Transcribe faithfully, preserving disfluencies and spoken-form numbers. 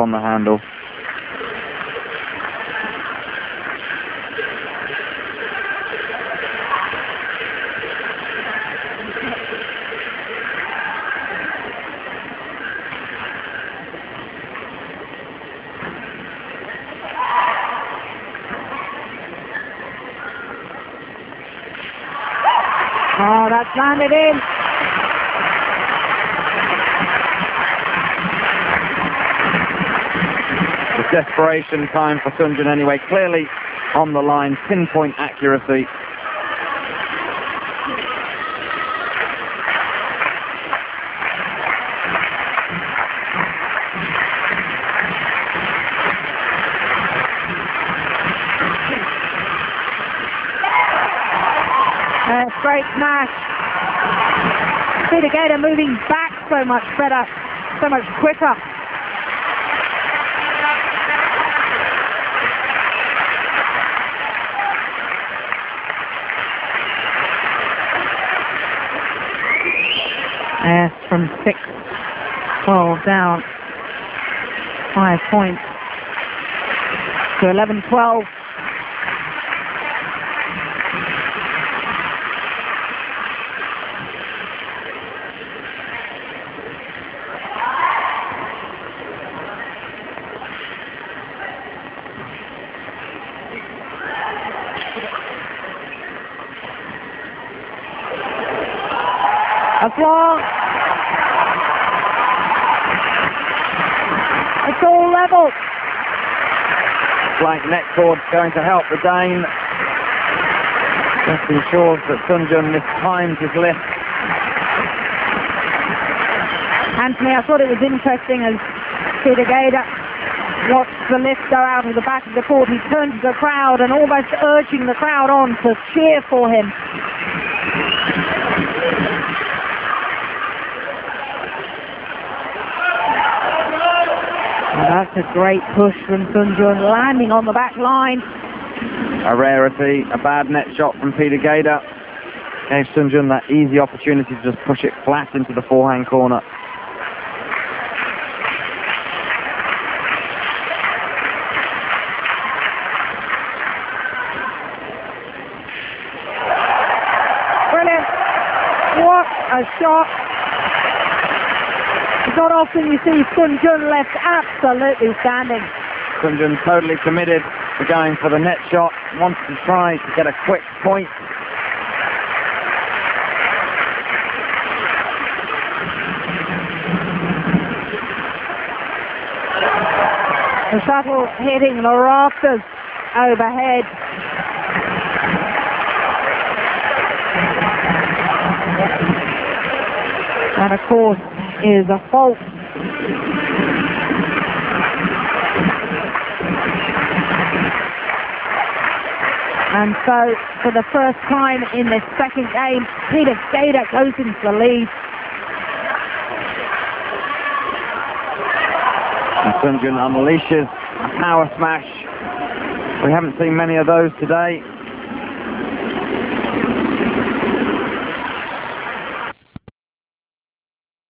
on the handle. Oh, that's landed in. It's desperation time for Sun Jun anyway. Clearly on the line, pinpoint accuracy. Uh, straight smash. Peter Gator moving back so much better, so much quicker. Yes, from six twelve down. Five points to eleven twelve. A flaw. It's all level. Blank net cord going to help the Dane. Just ensures that Sun Jun mistimed his lift. Anthony, I thought it was interesting as Peter Gator watched the lift go out of the back of the court. He turned to the crowd and almost urging the crowd on to cheer for him. That's a great push from Sun Jun, landing on the back line. A rarity, a bad net shot from Peter Gator. Gave Sun Jun that easy opportunity to just push it flat into the forehand corner. Brilliant. What a shot. It's not often you see Sun Jun left absolutely standing. Sun Jun totally committed to going for the net shot, wants to try to get a quick point. The shuttle hitting the rafters overhead. That, of course, is a fault. And so, for the first time in this second game, Peter Gator goes into the lead. And Sun Jun unleashes a power smash. We haven't seen many of those today.